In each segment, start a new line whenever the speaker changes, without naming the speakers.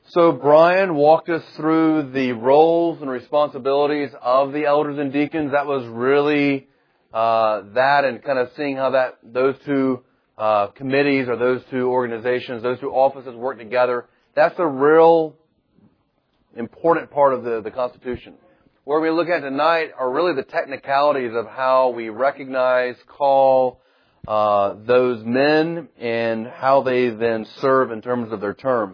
So Brian walked us through the roles and responsibilities of the elders and deacons. That was really that, and kind of seeing how those two committees or those two organizations, those two offices work together. That's a real important part of the Constitution. Where we look at tonight are really the technicalities of how we recognize, call those men, and how they then serve in terms of their terms.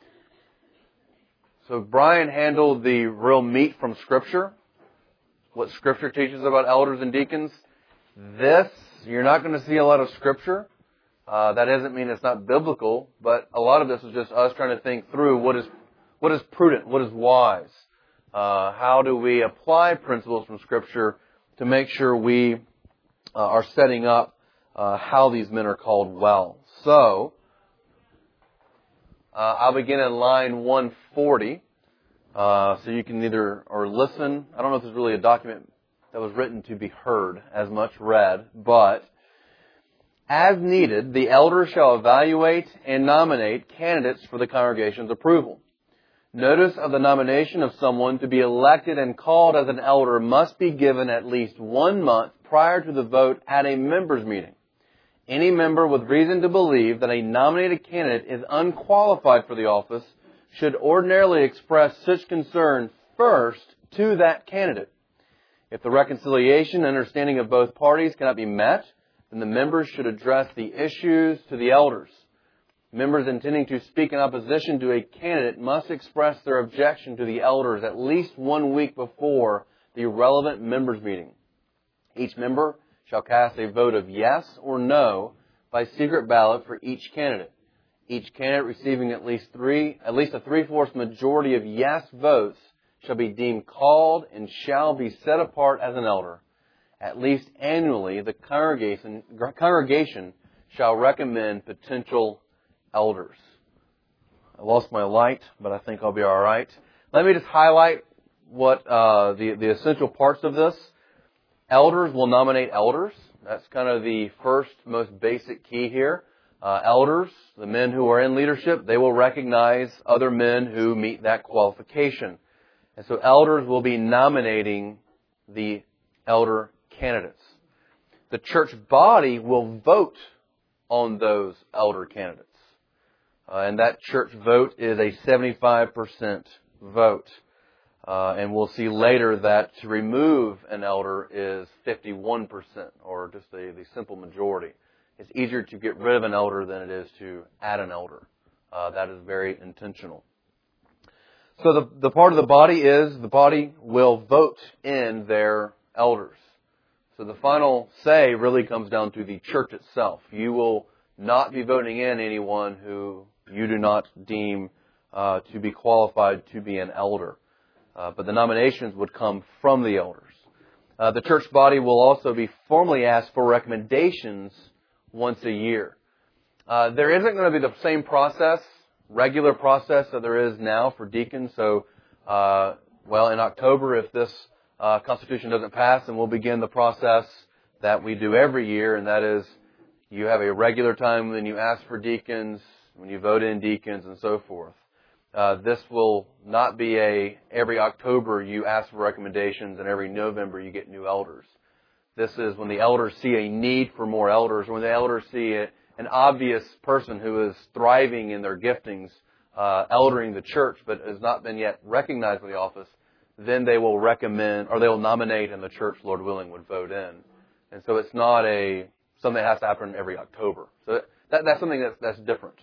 So Brian handled the real meat from Scripture, what Scripture teaches about elders and deacons. This, you're not going to see a lot of Scripture. That doesn't mean it's not biblical, but a lot of this is just us trying to think through what is prudent, what is wise. How do we apply principles from Scripture to make sure we are setting up how these men are called well. So, I'll begin in line 140. So you can either listen. I don't know if there's really a document that was written to be heard as much read, but as needed, the elders shall evaluate and nominate candidates for the congregation's approval. Notice of the nomination of someone to be elected and called as an elder must be given at least 1 month prior to the vote at a members' meeting. Any member with reason to believe that a nominated candidate is unqualified for the office should ordinarily express such concern first to that candidate. If the reconciliation and understanding of both parties cannot be met, then the members should address the issues to the elders. Members intending to speak in opposition to a candidate must express their objection to the elders at least 1 week before the relevant members' meeting. Each member shall cast a vote of yes or no by secret ballot for each candidate. Each candidate receiving at least a three-fourths majority of yes votes shall be deemed called and shall be set apart as an elder. At least annually, the congregation shall recommend potential elders. I lost my light, but I think I'll be all right. Let me just highlight what the essential parts of this. Elders will nominate elders. That's kind of the first, most basic key here. Elders, the men who are in leadership, they will recognize other men who meet that qualification. And so elders will be nominating the elder candidates. The church body will vote on those elder candidates. And that church vote is a 75% vote. And we'll see later that to remove an elder is 51%, or just the simple majority. It's easier to get rid of an elder than it is to add an elder. That is very intentional. So the part of the body is the body will vote in their elders. So the final say really comes down to the church itself. You will not be voting in anyone who you do not deem to be qualified to be an elder. But the nominations would come from the elders. The church body will also be formally asked for recommendations once a year. There isn't going to be the same process, regular process that there is now for deacons. So, in October, if this Constitution doesn't pass, then we'll begin the process that we do every year, and that is you have a regular time when you ask for deacons, when you vote in deacons, and so forth. This will not be every October you ask for recommendations and every November you get new elders. This is when the elders see a need for more elders, or when the elders see an obvious person who is thriving in their giftings, eldering the church, but has not been yet recognized for the office, then they will recommend, or they will nominate, and the church, Lord willing, would vote in. And so it's not something that has to happen every October. So that's something that's different.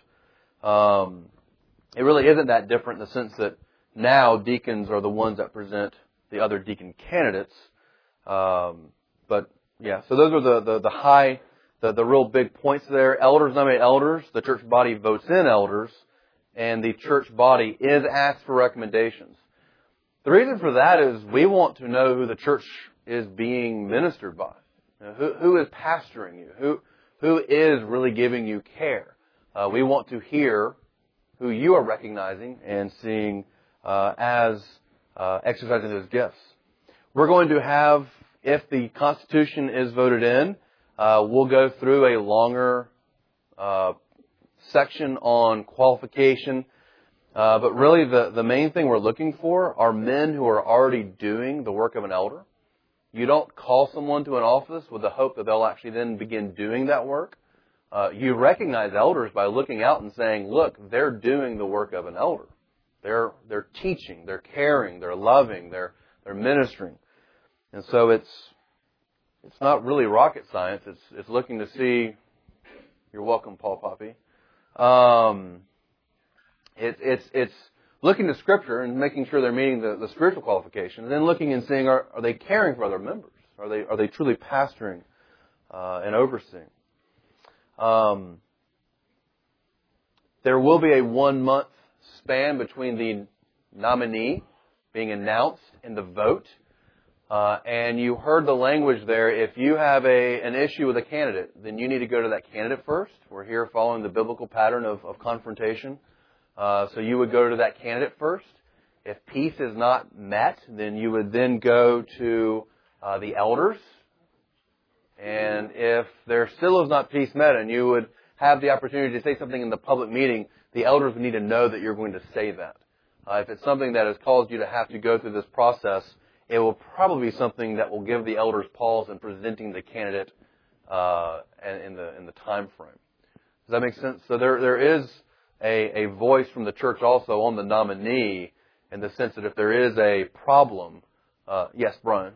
It really isn't that different in the sense that now deacons are the ones that present the other deacon candidates. But yeah, so those are the real big points there. Elders nominate elders. The church body votes in elders, and the church body is asked for recommendations. The reason for that is we want to know who the church is being ministered by. Who is pastoring you? Who is really giving you care? We want to hear who you are recognizing and seeing as exercising those gifts. We're going to have, if the Constitution is voted in, we'll go through a longer section on qualification. But really the main thing we're looking for are men who are already doing the work of an elder. You don't call someone to an office with the hope that they'll actually then begin doing that work. You recognize elders by looking out and saying, look, they're doing the work of an elder. They're teaching, they're caring, they're loving, they're ministering. And so it's not really rocket science. It's looking to see. You're welcome, Paul Poppy. It's looking to Scripture and making sure they're meeting the spiritual qualifications, and then looking and seeing are they caring for other members? Are they truly pastoring and overseeing? There will be a 1 month span between the nominee being announced and the vote. And you heard the language there. If you have an issue with a candidate, then you need to go to that candidate first. We're here following the biblical pattern of confrontation. So you would go to that candidate first. If peace is not met, then you would then go to the elders. And if there still is not peace met and you would have the opportunity to say something in the public meeting, the elders would need to know that you're going to say that. If it's something that has caused you to have to go through this process, it will probably be something that will give the elders pause in presenting the candidate in the time frame. Does that make sense? So there is a voice from the church also on the nominee in the sense that if there is a problem, yes, Brian.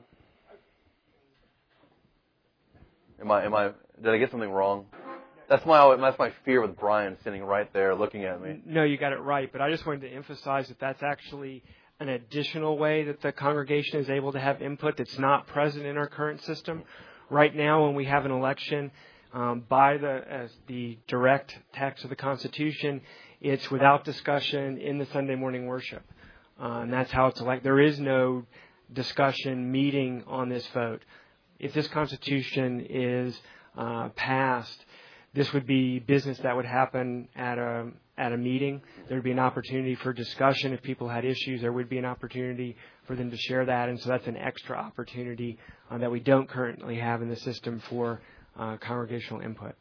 Did I get something wrong? That's my fear with Brian sitting right there looking at me.
No, you got it right. But I just wanted to emphasize that that's actually an additional way that the congregation is able to have input that's not present in our current system. Right now, when we have an election, as the direct text of the Constitution, it's without discussion in the Sunday morning worship. And that's how it's elected. There is no discussion meeting on this vote. If this Constitution is passed, this would be business that would happen at a meeting. There would be an opportunity for discussion. If people had issues, there would be an opportunity for them to share that. And so that's an extra opportunity that we don't currently have in the system for congregational input.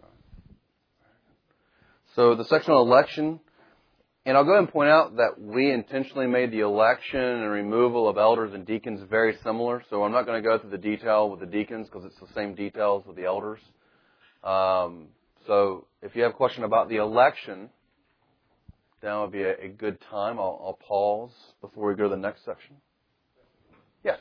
So the sectional election, and I'll go ahead and point out that we intentionally made the election and removal of elders and deacons very similar. So I'm not going to go through the detail with the deacons because it's the same details with the elders. So if you have a question about the election, now would be a good time. I'll pause before we go to the next section. Yes.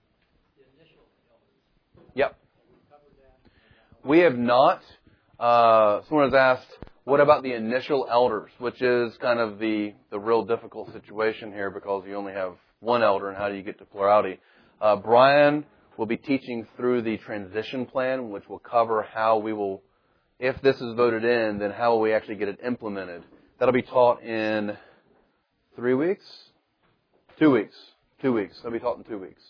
Yep. We have not. Someone has asked, what about the initial elders, which is kind of the real difficult situation here because you only have one elder, and how do you get to plurality? Brian will be teaching through the transition plan, which will cover how we will, if this is voted in, then how will we actually get it implemented. That'll be taught in 3 weeks? 2 weeks. 2 weeks. That'll be taught in 2 weeks.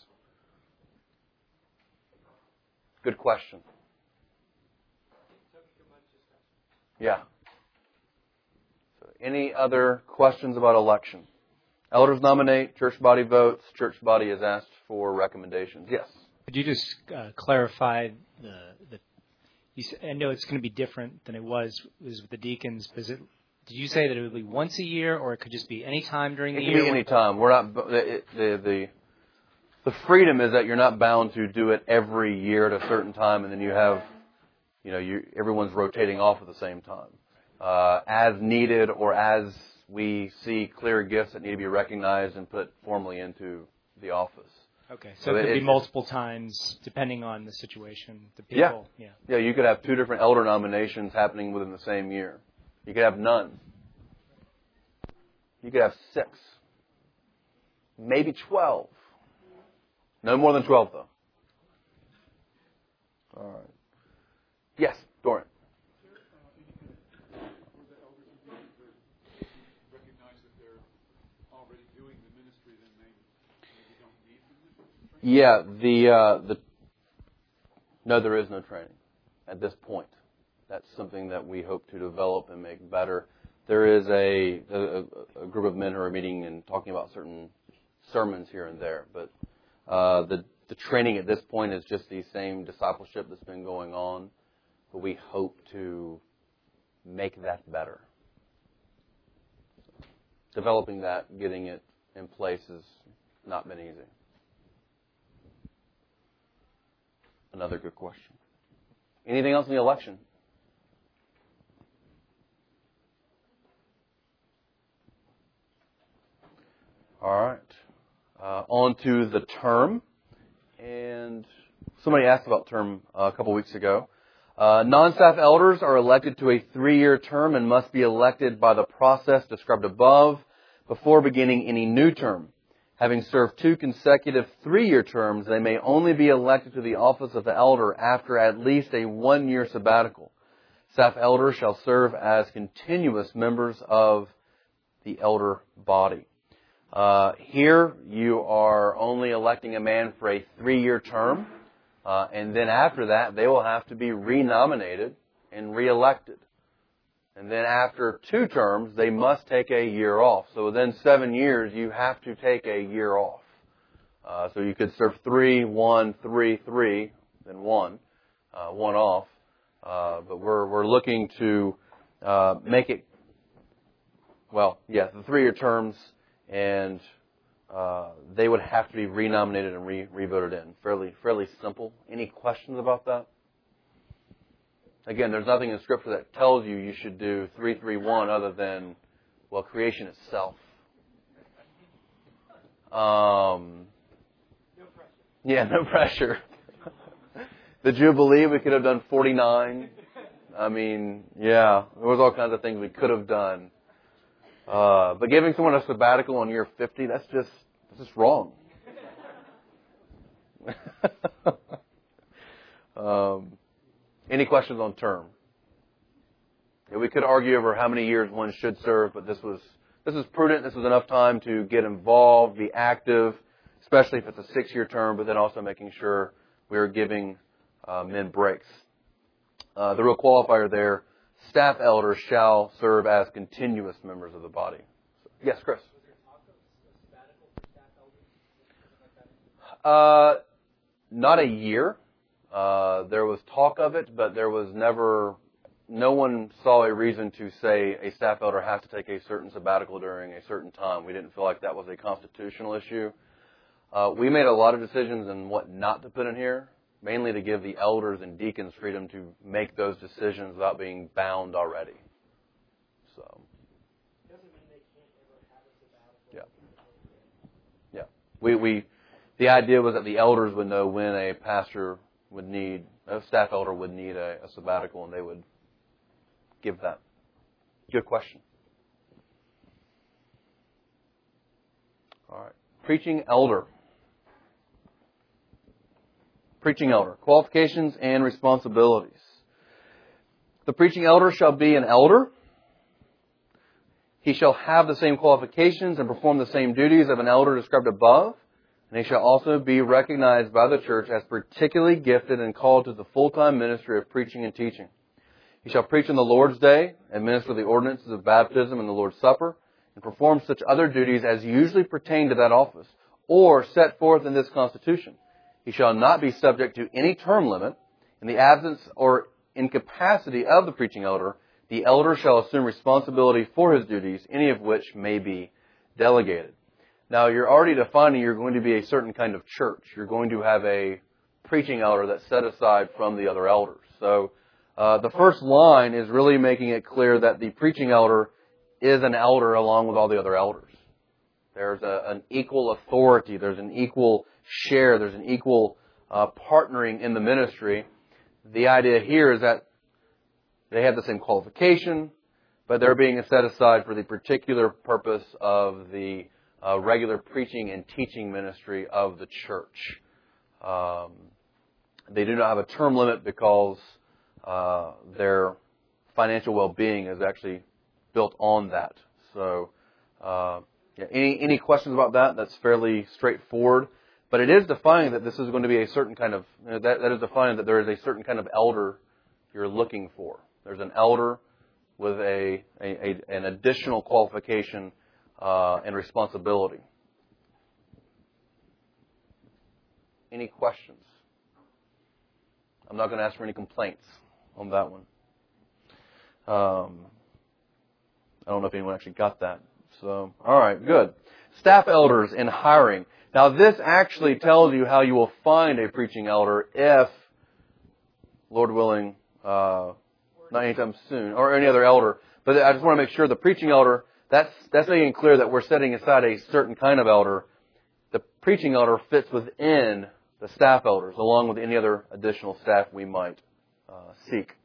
Good question. Yeah. So any other questions about election? Elders nominate, church body votes, church body is asked for recommendations. Yes.
Could you just clarify I know it's going to be different than it was with the deacons. Did you say that it would be once a year, or it could just be any time during the year?
It can be any time. We're not the freedom is that you're not bound to do it every year at a certain time, and then you have, everyone's rotating off at the same time, as needed, or as we see clear gifts that need to be recognized and put formally into the office.
Okay, so it could be multiple times depending on the situation. The people,
yeah. You could have 2 different elder nominations happening within the same year. You could have none. You could have 6, maybe 12. No more than 12, though. All right. Yes, Doran. Yeah, no, there is no training at this point. That's something that we hope to develop and make better. There is a group of men who are meeting and talking about certain sermons here and there, but the training at this point is just the same discipleship that's been going on, but we hope to make that better. developing that, getting it in place has not been easy. Another good question. Anything else in the election? All right. On to the term. And somebody asked about term a couple weeks ago. Non-staff elders are elected to a 3-year term and must be elected by the process described above before beginning any new term. Having served 2 consecutive 3-year terms, they may only be elected to the office of the elder after at least a 1-year sabbatical. Staff elders shall serve as continuous members of the elder body. Here, you are only electing a man for a 3-year term, and then after that, they will have to be renominated and reelected. And then after 2 terms, they must take a year off. So within 7 years, you have to take a year off. So you could serve 3, 1, 3, 3, then 1 off. But we're looking to make it, the 3-year terms, and they would have to be renominated and re-voted in. Fairly simple. Any questions about that? Again, there's nothing in Scripture that tells you should do 3, 3, 1 other than, creation itself. No pressure. Yeah, no pressure. The Jubilee, we could have done 49. There was all kinds of things we could have done. But giving someone a sabbatical on year 50, that's just wrong. Any questions on term? Yeah, we could argue over how many years one should serve, but this is prudent. This was enough time to get involved, be active, especially if it's a 6-year term, but then also making sure we are giving men breaks. The real qualifier there, staff elders shall serve as continuous members of the body. Yes, Chris? Was there talk of sabbatical for staff elders? Not a year. There was talk of it, but there was no one saw a reason to say a staff elder has to take a certain sabbatical during a certain time. We didn't feel like that was a constitutional issue. We made a lot of decisions on what not to put in here, mainly to give the elders and deacons freedom to make those decisions without being bound already. So. Doesn't mean they can't ever have a sabbatical. Yeah. The idea was that the elders would know when a staff elder would need a sabbatical, and they would give that. Good question. All right. Preaching elder. Qualifications and responsibilities. The preaching elder shall be an elder. He shall have the same qualifications and perform the same duties of an elder described above. And he shall also be recognized by the church as particularly gifted and called to the full-time ministry of preaching and teaching. He shall preach on the Lord's Day, administer the ordinances of baptism and the Lord's Supper, and perform such other duties as usually pertain to that office, or set forth in this Constitution. He shall not be subject to any term limit. In the absence or incapacity of the preaching elder, the elder shall assume responsibility for his duties, any of which may be delegated. Now, you're already defining you're going to be a certain kind of church. You're going to have a preaching elder that's set aside from the other elders. So, the first line is really making it clear that the preaching elder is an elder along with all the other elders. There's an equal authority. There's an equal share. There's an equal partnering in the ministry. The idea here is that they have the same qualification, but they're being set aside for the particular purpose of the regular preaching and teaching ministry of the church. They do not have a term limit because their financial well-being is actually built on that. So, any questions about that? That's fairly straightforward. But it is defining that this is going to be a certain kind of, that is defining that there is a certain kind of elder you're looking for. There's an elder with an additional qualification and responsibility. Any questions? I'm not going to ask for any complaints on that one. I don't know if anyone actually got that. So, all right, good. Staff elders and hiring. Now, this actually tells you how you will find a preaching elder if, Lord willing, not anytime soon, or any other elder. But I just want to make sure the preaching elder, that's making it clear that we're setting aside a certain kind of elder. The preaching elder fits within the staff elders, along with any other additional staff we might seek.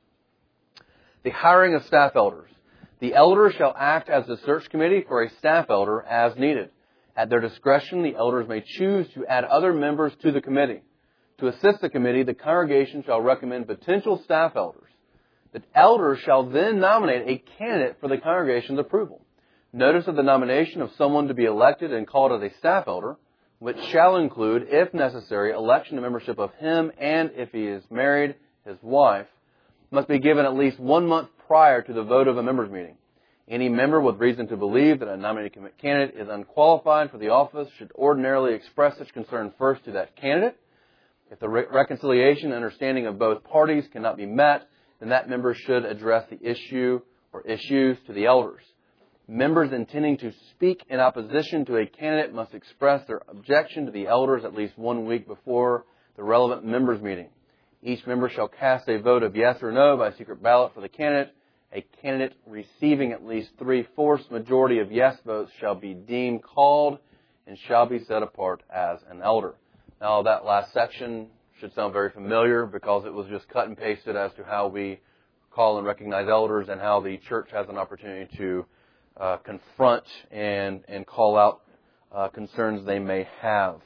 The hiring of staff elders. The elders shall act as the search committee for a staff elder as needed. At their discretion, the elders may choose to add other members to the committee. To assist the committee, the congregation shall recommend potential staff elders. The elders shall then nominate a candidate for the congregation's approval. Notice of the nomination of someone to be elected and called as a staff elder, which shall include, if necessary, election and membership of him, and if he is married, his wife, must be given at least 1 month prior to the vote of a members' meeting. Any member with reason to believe that a nominated candidate is unqualified for the office should ordinarily express such concern first to that candidate. If the reconciliation and understanding of both parties cannot be met, then that member should address the issue or issues to the elders. Members intending to speak in opposition to a candidate must express their objection to the elders at least 1 week before the relevant members' meeting. Each member shall cast a vote of yes or no by secret ballot for the candidate. A candidate receiving at least 3/4 majority of yes votes shall be deemed called and shall be set apart as an elder. Now, that last section should sound very familiar because it was just cut and pasted as to how we call and recognize elders and how the church has an opportunity to confront and call out concerns they may have.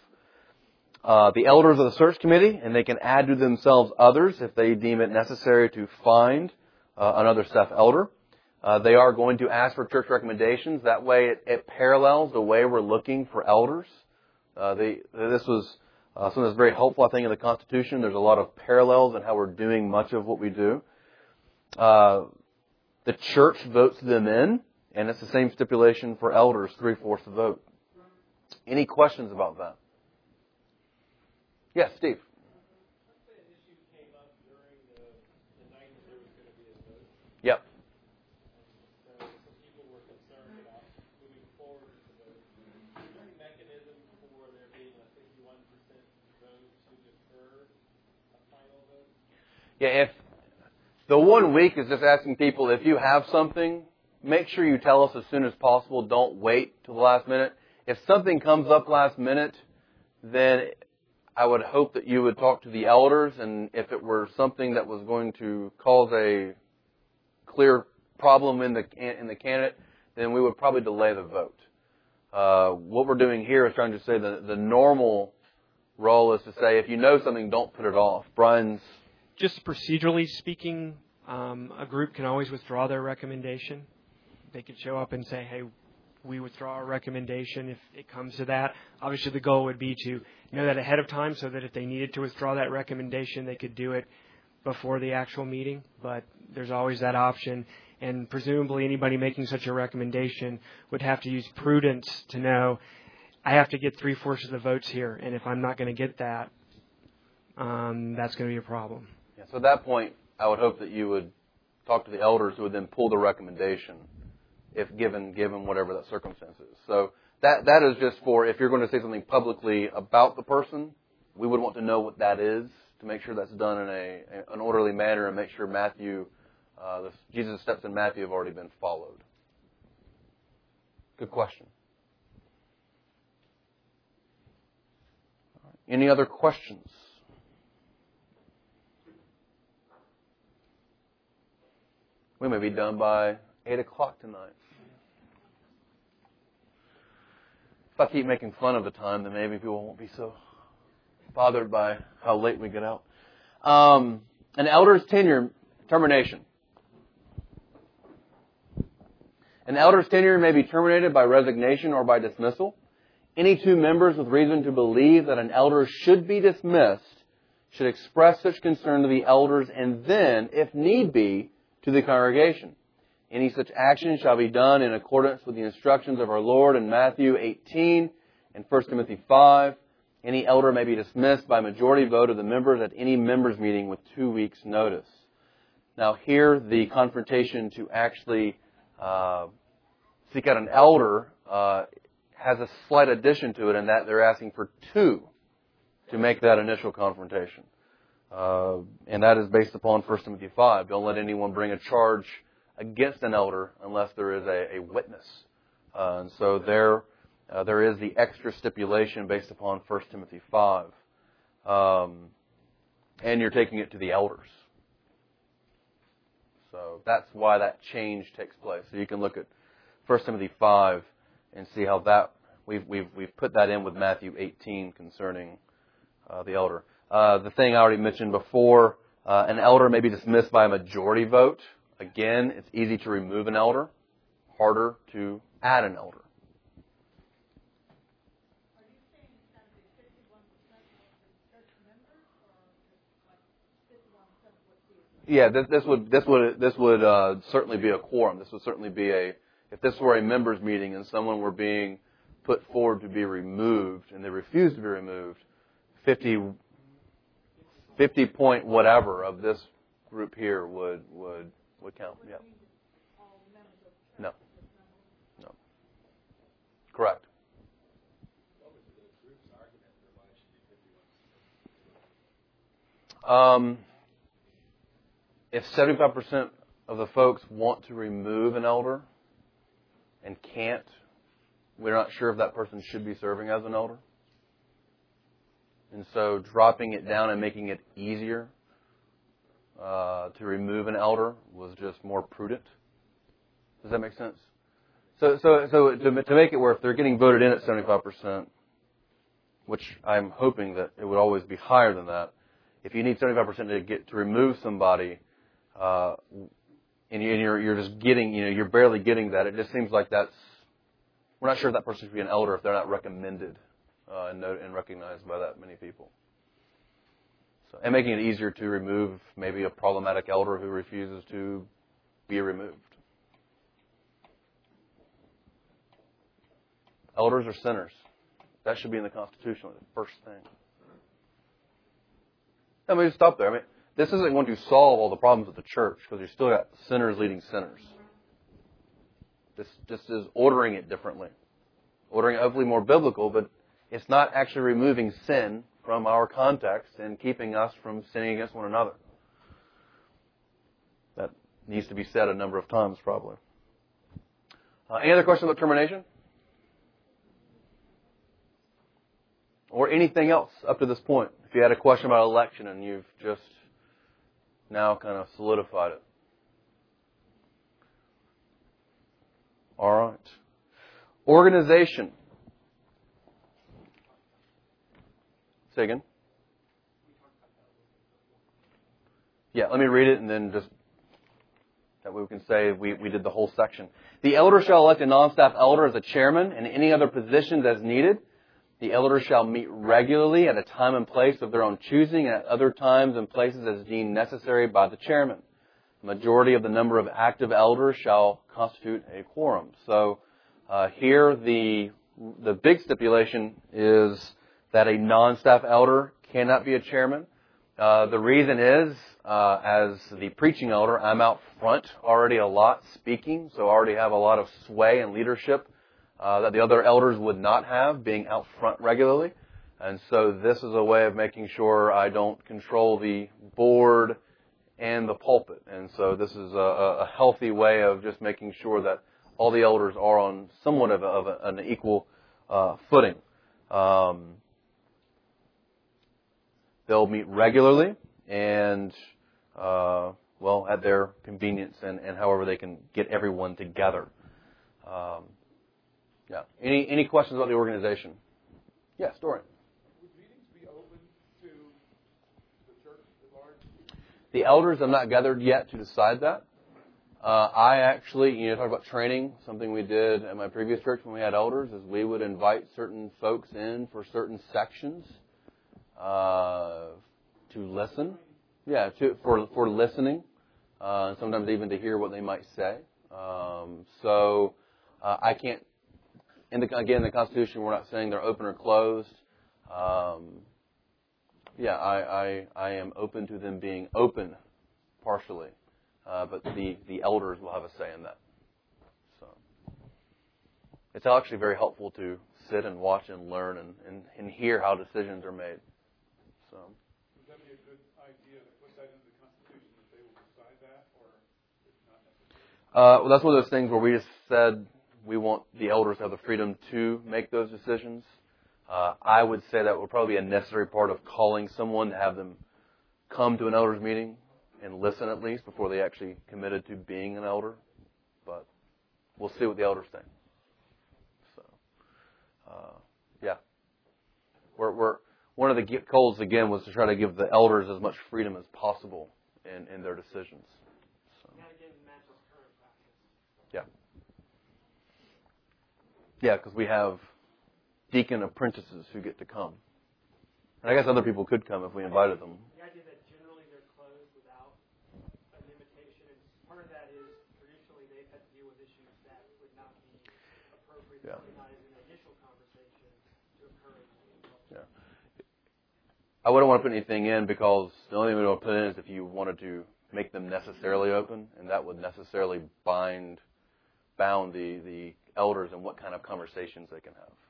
The elders of the search committee, and they can add to themselves others if they deem it necessary to find another staff elder. They are going to ask for church recommendations. That way it parallels the way we're looking for elders. This was something that's very helpful, I think, in the Constitution. There's a lot of parallels in how we're doing much of what we do. The church votes them in, and it's the same stipulation for elders, 3/4 vote. Any questions about that? Yes, Steve. Yep.
So some people were concerned about moving forward with the vote. Is there any mechanism for there being a 61% vote to defer a final vote?
Yeah, if the 1 week is just asking people, if you have something, make sure you tell us as soon as possible. Don't wait till the last minute. If something comes up last minute, then I would hope that you would talk to the elders, and if it were something that was going to cause a clear problem in the candidate, then we would probably delay the vote. What we're doing here is trying to say the normal role is to say, if you know something, don't put it off. Brian's...
Just procedurally speaking, a group can always withdraw their recommendation. They could show up and say, hey, we withdraw our recommendation if it comes to that. Obviously, the goal would be to know that ahead of time so that if they needed to withdraw that recommendation, they could do it before the actual meeting. But there's always that option. And presumably anybody making such a recommendation would have to use prudence to know, I have to get 3/4 of the votes here. And if I'm not going to get that, that's going to be a problem.
Yeah, so at that point, I would hope that you would talk to the elders who would then pull the recommendation if given whatever that circumstance is. So that is just for if you're going to say something publicly about the person, we would want to know what that is to make sure that's done in an orderly manner and make sure Jesus' steps in Matthew have already been followed. Good question. Any other questions? We may be done by 8 o'clock tonight. If I keep making fun of the time, then maybe people won't be so bothered by how late we get out. An elder's tenure termination. An elder's tenure may be terminated by resignation or by dismissal. Any two members with reason to believe that an elder should be dismissed should express such concern to the elders and then, if need be, to the congregation. Any such action shall be done in accordance with the instructions of our Lord in Matthew 18 and 1 Timothy 5. Any elder may be dismissed by majority vote of the members at any members' meeting with 2 weeks' notice. Now here, the confrontation to actually seek out an elder has a slight addition to it in that they're asking for 2 to make that initial confrontation. And that is based upon 1 Timothy 5. Don't let anyone bring a charge against an elder unless there is a witness. And so there is the extra stipulation based upon 1 Timothy 5. And you're taking it to the elders. So that's why that change takes place. So you can look at 1 Timothy 5 and see how that we've put that in with Matthew 18 concerning the elder. The thing I already mentioned before, an elder may be dismissed by a majority vote. Again, it's easy to remove an elder, harder to add an elder.
Are you saying it's going to be 51% of the church members, or just like 51% would be?
Yeah, this would certainly be a quorum. This would certainly be if this were a members' meeting and someone were being put forward to be removed and they refused to be removed, 50 point whatever of this group here would count. Yeah. No. Correct. If 75% of the folks want to remove an elder and can't, we're not sure if that person should be serving as an elder. And so dropping it down and making it easier to remove an elder was just more prudent. Does that make sense? So to make it where if they're getting voted in at 75%, which I'm hoping that it would always be higher than that, if you need 75% to remove somebody, and you're just getting, you're barely getting that, it just seems like we're not sure if that person should be an elder if they're not recommended and recognized by that many people. So, and making it easier to remove maybe a problematic elder who refuses to be removed. Elders are sinners. That should be in the Constitution, the first thing. Let me just stop there. I mean, this isn't going to solve all the problems of the church because you've still got sinners leading sinners. This just is ordering it differently. Ordering it hopefully more biblical, but it's not actually removing sin from our context and keeping us from sinning against one another. That needs to be said a number of times, probably. Any other questions about termination? Or anything else up to this point? If you had a question about election and you've just now kind of solidified it. All right. Organization. Say again. Yeah, let me read it and then just that way we can say we did the whole section. The elder shall elect a non-staff elder as a chairman and any other positions as needed. The elders shall meet regularly at a time and place of their own choosing and at other times and places as deemed necessary by the chairman. The majority of the number of active elders shall constitute a quorum. So here the big stipulation is that a non-staff elder cannot be a chairman. The reason is, as the preaching elder, I'm out front already a lot speaking, so I already have a lot of sway and leadership that the other elders would not have, being out front regularly. And so this is a way of making sure I don't control the board and the pulpit. And so this is a healthy way of just making sure that all the elders are on somewhat of an equal footing. They'll meet regularly and, at their convenience and however they can get everyone together. Yeah. Any questions about the organization? Yes, Dorian.
Would meetings be open to the church at large?
The elders have not gathered yet to decide that. I actually, talk about training, something we did at my previous church when we had elders, is we would invite certain folks in for certain sections to listen. Yeah, for listening, sometimes even to hear what they might say. I can't. Again, in the Constitution, we're not saying they're open or closed. I am open to them being open partially, but the elders will have a say in that. So, it's actually very helpful to sit and watch and learn and hear how decisions are made. So.
Would that be a good idea to put that into the Constitution, that they will decide that, or it's not necessary?
Well, that's one of those things where we just said we want the elders to have the freedom to make those decisions. I would say that would probably be a necessary part of calling someone to have them come to an elders meeting and listen at least before they actually committed to being an elder. But we'll see what the elders think. So, yeah. We're one of the goals again was to try to give the elders as much freedom as possible in their decisions. So. Yeah. Yeah, because we have deacon apprentices who get to come. And I guess other people could come if we invited them.
The idea that generally they're closed without an invitation, and part of that is traditionally they've had to deal with issues that would not be appropriate to organize an initial conversation to occur.
Yeah. I wouldn't want to put anything in because the only thing we want to put in is if you wanted to make them necessarily open, and that would necessarily bound the elders and what kind of conversations they can have.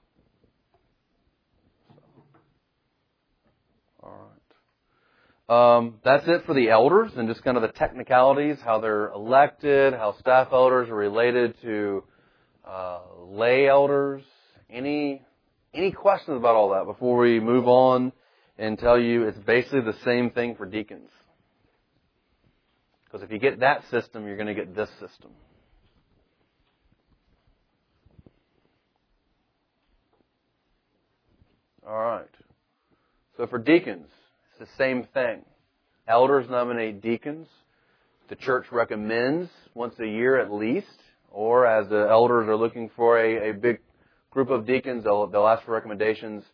All right. That's it for the elders and just kind of the technicalities, how they're elected, how staff elders are related to lay elders. Any questions about all that before we move on and tell you it's basically the same thing for deacons? Because if you get that system, you're going to get this system. All right. So for deacons, it's the same thing. Elders nominate deacons. The church recommends once a year at least, or as the elders are looking for a big group of deacons, they'll ask for recommendations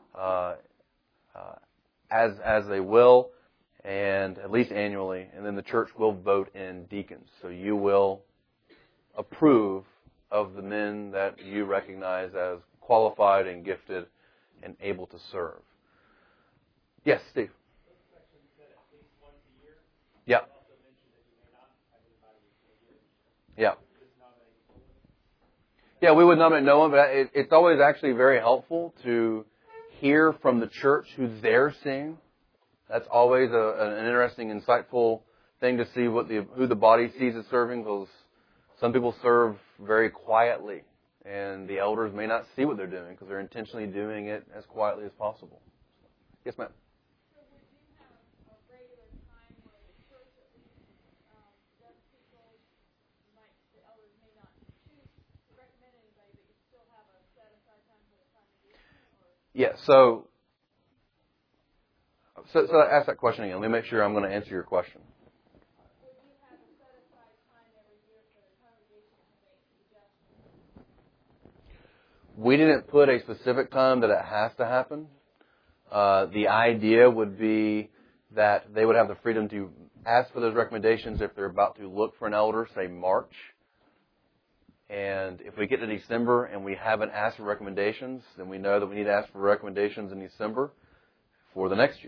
as they will, and at least annually, and then the church will vote in deacons. So you will approve of the men that you recognize as qualified and gifted and able to serve. Yes, Steve. Yeah. Yeah. Yeah, we would nominate no one, but it's always actually very helpful to hear from the church who they're seeing. That's always an interesting, insightful thing to see who the body sees as serving, because some people serve very quietly, and the elders may not see what they're doing because they're intentionally doing it as quietly as possible. Yes, ma'am.
So would you have a regular time where the church at least does people, the elders may not choose to recommend anybody, but you still have a set aside time for the congregation?
Yeah, so ask that question again. Let me make sure I'm going to answer your question.
Would you have a set aside time every year for the congregation to make suggestions?
We didn't put a specific time that it has to happen. The idea would be that they would have the freedom to ask for those recommendations if they're about to look for an elder, say March. And if we get to December and we haven't asked for recommendations, then we know that we need to ask for recommendations in December for the next year.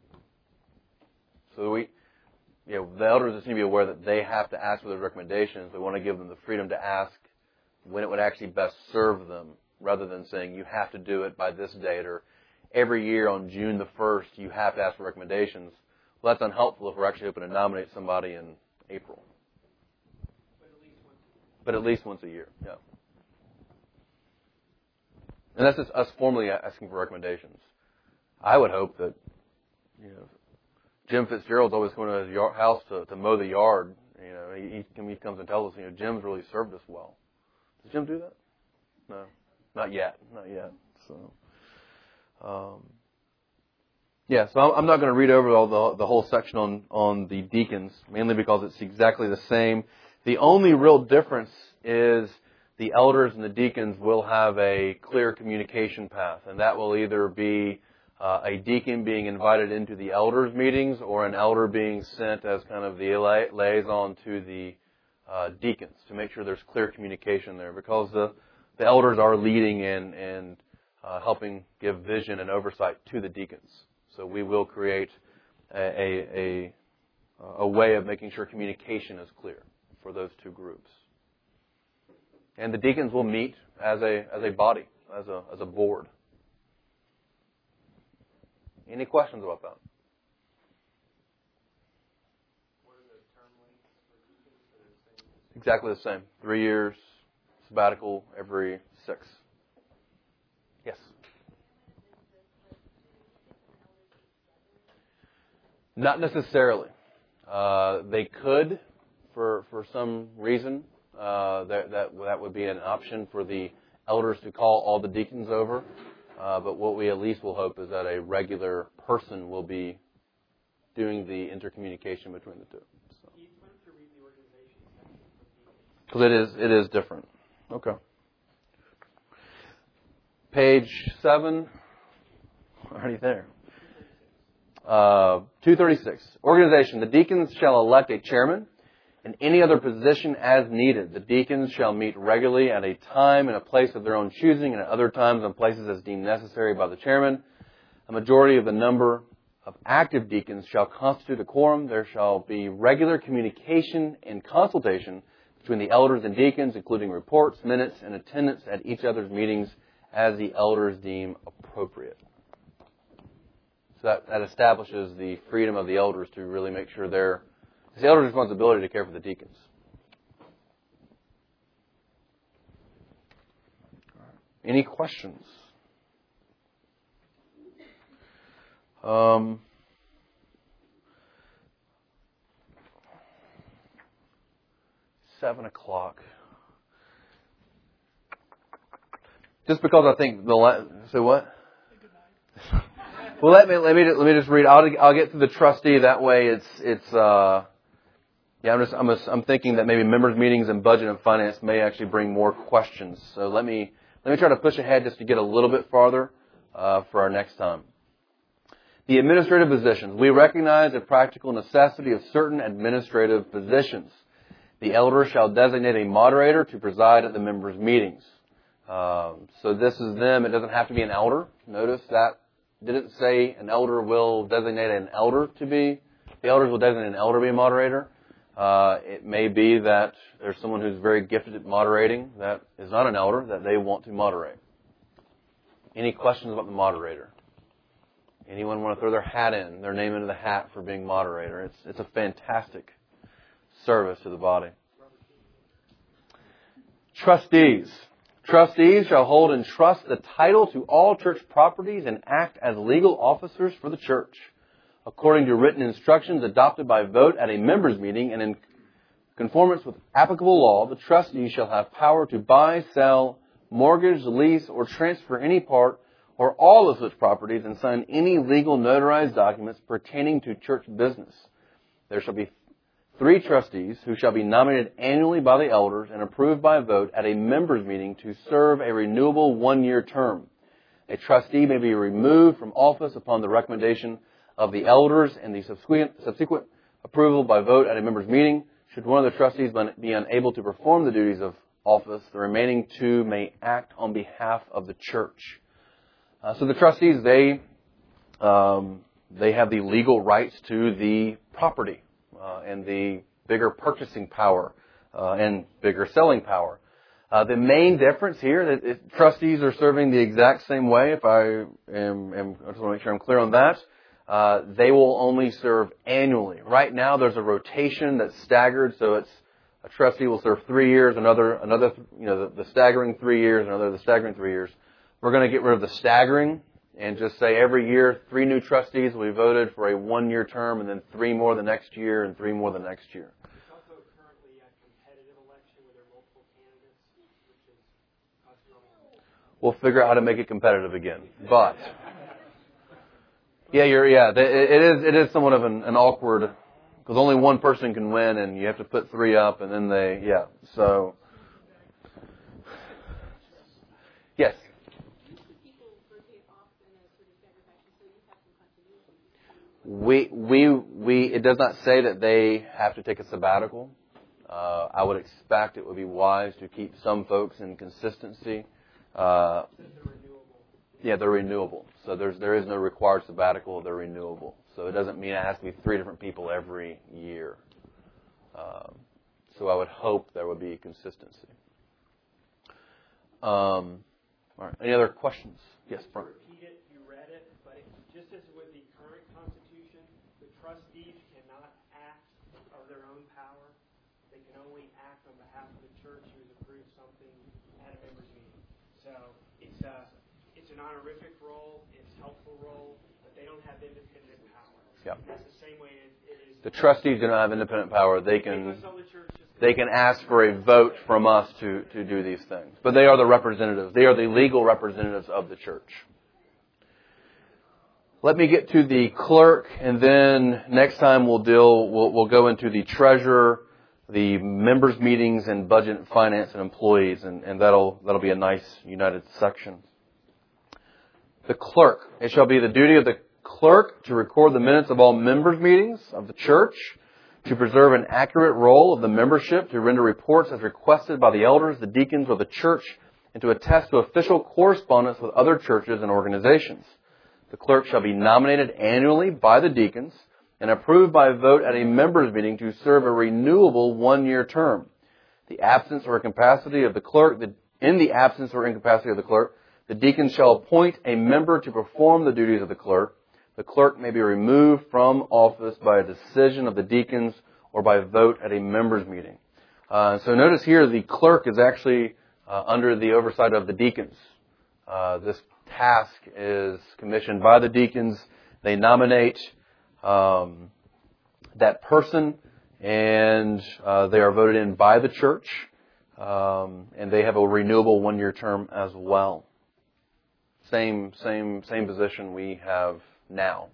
So the elders just need to be aware that they have to ask for those recommendations. We want to give them the freedom to ask when it would actually best serve them, rather than saying you have to do it by this date, or every year on June the 1st you have to ask for recommendations. Well, that's unhelpful if we're actually hoping to nominate somebody in April. But at least once a year, yeah. And that's just us formally asking for recommendations. I would hope that, Jim Fitzgerald's always going to his house to mow the yard. He comes and tells us, Jim's really served us well. Does Jim do that? No, not yet. So, so I'm not going to read over the whole section on the deacons, mainly because it's exactly the same. The only real difference is the elders and the deacons will have a clear communication path, and that will either be a deacon being invited into the elders' meetings or an elder being sent as kind of the liaison to the deacons to make sure there's clear communication there, because the elders are leading and helping give vision and oversight to the deacons. So we will create a way of making sure communication is clear for those two groups. And the deacons will meet as a body, as a board. Any questions about that? Exactly the same. 3 years, sabbatical every 6. Yes? Not necessarily. They could, for some reason. That would be an option for the elders to call all the deacons over. But what we at least will hope is that a regular person will be doing the intercommunication between the two. Because it is different. Okay. Page 7. Already there. 236. Organization. The deacons shall elect a chairman and any other position as needed. The deacons shall meet regularly at a time and a place of their own choosing, and at other times and places as deemed necessary by the chairman. A majority of the number of active deacons shall constitute a quorum. There shall be regular communication and consultation between the elders and deacons, including reports, minutes, and attendance at each other's meetings as the elders deem appropriate. So that establishes the freedom of the elders to really make sure it's the elders' responsibility to care for the deacons. Any questions? 7 o'clock. Just because I think say what? Well, let me just read. I'll get to the trustee. That way, I'm thinking that maybe members' meetings and budget and finance may actually bring more questions. So let me try to push ahead just to get a little bit farther for our next time. The administrative positions. We recognize the practical necessity of certain administrative positions. The elder shall designate a moderator to preside at the members' meetings. So this is them. It doesn't have to be an elder. Notice that didn't say an elder will designate an elder to be. The elders will designate an elder to be a moderator. It may be that there's someone who's very gifted at moderating that is not an elder that they want to moderate. Any questions about the moderator? Anyone want to throw their name into the hat for being moderator? It's a fantastic service to the body. Trustees. Trustees shall hold in trust the title to all church properties and act as legal officers for the church, according to written instructions adopted by vote at a members' meeting and in conformance with applicable law. The trustees shall have power to buy, sell, mortgage, lease, or transfer any part or all of such properties and sign any legal notarized documents pertaining to church business. There shall be 3 trustees who shall be nominated annually by the elders and approved by vote at a members' meeting to serve a renewable 1-year term. A trustee may be removed from office upon the recommendation of the elders and the subsequent approval by vote at a members' meeting. Should one of the trustees be unable to perform the duties of office, the remaining 2 may act on behalf of the church. So the trustees, they have the legal rights to the property. And the bigger purchasing power and bigger selling power. The main difference here is trustees are serving the exact same way. If I just want to make sure I'm clear on that. They will only serve annually. Right now, there's a rotation that's staggered, so it's a trustee will serve 3 years, another the staggering 3 years, another the staggering 3 years. We're going to get rid of the staggering. And just say every year, 3 new trustees will be voted for a 1-year term, and then 3 more the next year, and 3 more the next year.
It's also currently a competitive election where there are multiple candidates, which is costing.
We'll figure out how to make it competitive again. But it is somewhat of an awkward, because only one person can win, and you have to put 3 up, and then so yes. It does not say that they have to take a sabbatical. I would expect it would be wise to keep some folks in consistency. They're renewable. So there is no required sabbatical. They're renewable. So it doesn't mean it has to be 3 different people every year. So I would hope there would be consistency. All right. Any other questions? Yes, Brian.
Repeat it. You read it, but just as with the current Constitution, the trustees cannot act of their own power. They can only act on behalf of the church who has approved something at a members' meeting. So it's an honorific role, it's a helpful role, but they don't have independent power.
Yeah.
That's the same way it is.
The trustees do not have independent power. They can ask for a vote from us to do these things. But they are the representatives. They are the legal representatives of the church. Let me get to the clerk, and then next time we'll go into the treasurer, the members' meetings, and budget and finance and employees, and that'll be a nice united section. The clerk. It shall be the duty of the clerk to record the minutes of all members' meetings of the church, to preserve an accurate roll of the membership, to render reports as requested by the elders, the deacons, or the church, and to attest to official correspondence with other churches and organizations. The clerk shall be nominated annually by the deacons and approved by vote at a members' meeting to serve a renewable one-year term. In the absence or incapacity of the clerk, the deacons shall appoint a member to perform the duties of the clerk. The clerk may be removed from office by a decision of the deacons or by vote at a members' meeting. So notice here the clerk is actually under the oversight of the deacons. This task is commissioned by the deacons. They nominate that person, and they are voted in by the church, and they have a renewable one-year term as well. Same position we have now.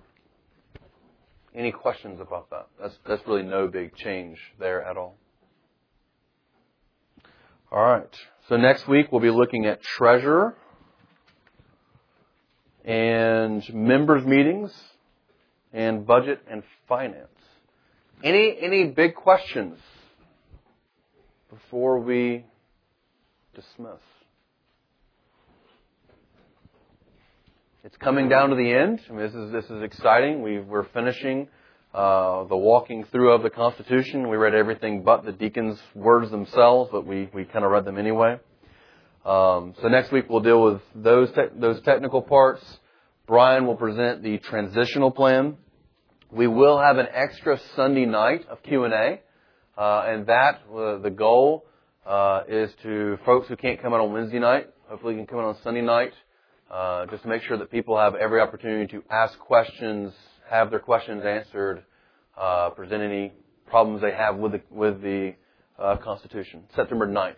Any questions about that? That's really no big change there at all. All right. So next week we'll be looking at treasurer and members' meetings and budget and finance. Any big questions before we dismiss? It's coming down to the end. I mean, this is exciting. We're finishing the walking through of the Constitution. We read everything but the deacons' words themselves, but we kind of read them anyway. So next week we'll deal with those technical parts. Brian will present the transitional plan. We will have an extra Sunday night of Q&A, and that the goal is to folks who can't come out on Wednesday night. Hopefully, you can come out on Sunday night. Just to make sure that people have every opportunity to ask questions, have their questions answered, present any problems they have with the Constitution. September 9th.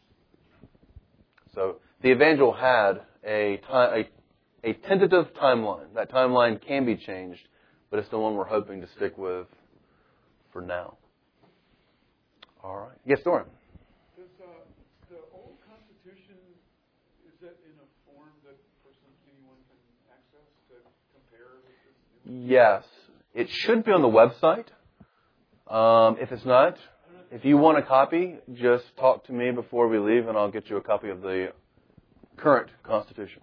So the Evangel had a tentative timeline. That timeline can be changed, but it's the one we're hoping to stick with for now. All right. Yes, Doran.
Does the old Constitution, is that in a form that anyone can access to compare with this new?
Yes. It should be on the website. If it's not, if you want a copy, just talk to me before we leave and I'll get you a copy of the current Constitution.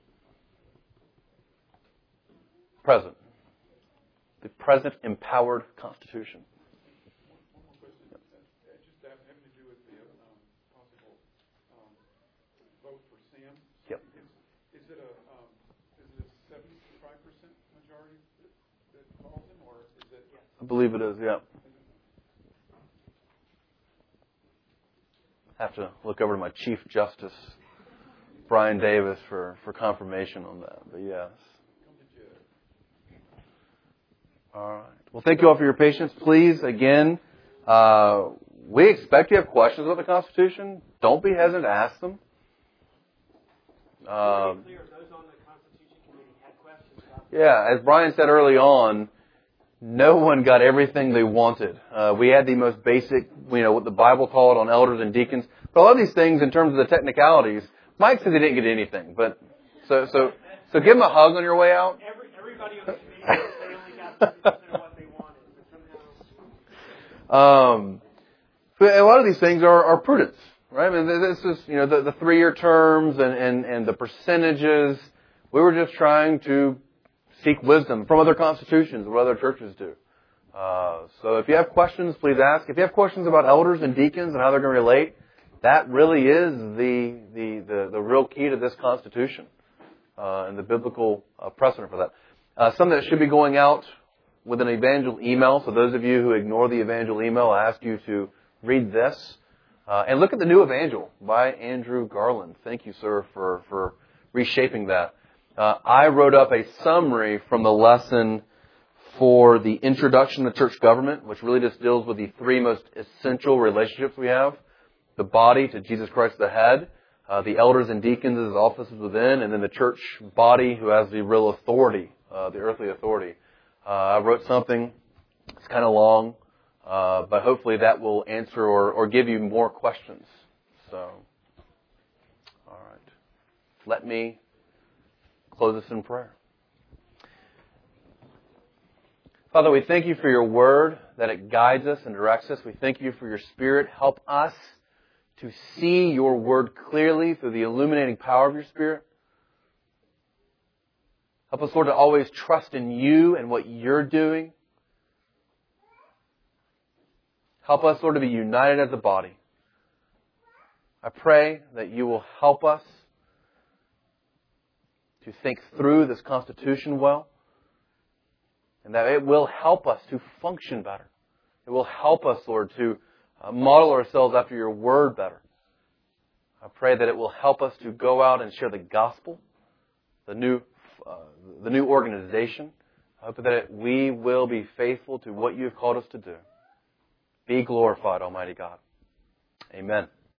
Present. The present empowered Constitution.
One more question. Just having to do with the possible vote for Sam.
Yep.
Is it a 75% majority that calls him, or is it?
I believe it is, yeah. Have to look over to my Chief Justice, Brian Davis, for confirmation on that. But yes. All right. Well, thank you all for your patience. Please, again, we expect you have questions about the Constitution. Don't be hesitant to ask them.
Those on the Constitution Committee had questions about
Yeah, as Brian said early on, no one got everything they wanted. We had the most basic, what the Bible called on elders and deacons. But a lot of these things, in terms of the technicalities, Mike said he didn't get anything. But so give him a hug on your way out.
Everybody on the committee they only got 30% of what they wanted, but somehow.
But a lot of these things are prudence, right? I mean, this is the 3-year terms and the percentages. We were just trying to seek wisdom from other constitutions, what other churches do. So if you have questions, please ask. If you have questions about elders and deacons and how they're going to relate, that really is the real key to this Constitution and the biblical precedent for that. Something that should be going out with an evangel email. So those of you who ignore the evangel email, I ask you to read this and look at the new evangel by Andrew Garland. Thank you, sir, for reshaping that. I wrote up a summary from the lesson for the introduction to church government, which really just deals with the three most essential relationships we have. The body to Jesus Christ the head, the elders and deacons as offices within, and then the church body who has the real authority, the earthly authority. I wrote something, it's kind of long, but hopefully that will answer or give you more questions. So, all right. Let me close us in prayer. Father, we thank you for your word, that it guides us and directs us. We thank you for your Spirit. Help us to see your word clearly through the illuminating power of your Spirit. Help us, Lord, to always trust in you and what you're doing. Help us, Lord, to be united as a body. I pray that you will help us to think through this Constitution well, and that it will help us to function better. It will help us, Lord, to model ourselves after your word better. I pray that it will help us to go out and share the gospel, the new organization. I hope that we will be faithful to what you have called us to do. Be glorified, Almighty God. Amen.